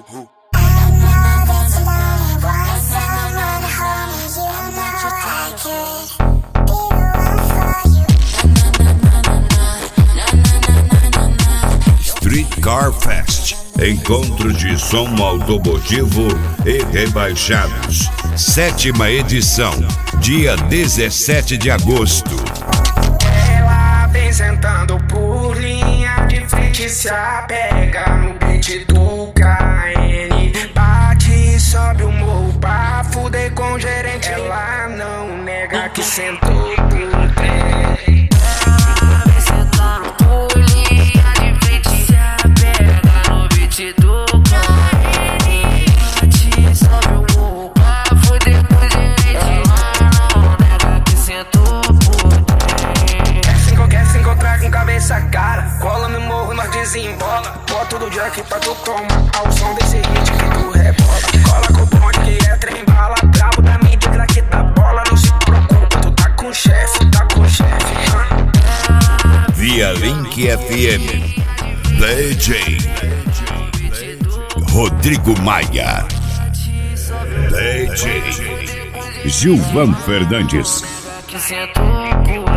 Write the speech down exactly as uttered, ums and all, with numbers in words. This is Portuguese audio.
Street Car Fest, encontro de som automotivo e rebaixados. Sétima edição, dia dezessete de agosto. Ela vem sentando por linha de frente, se apega no beat do K N. Bate e sobe o morro pra fuder com o gerente. Ela não nega que sentou por trem. Cola no morro, nós desembola. Bota do jack pra tu tomar ao som desse hit que tu rebola. Cola com o bonde que é trem bala. Brabo da mídia, craque da bola. Não se preocupa, tu tá com chefe, tá com chefe. Via Link F M, D J Rodrigo Maia, D J Gilvan Fernandes.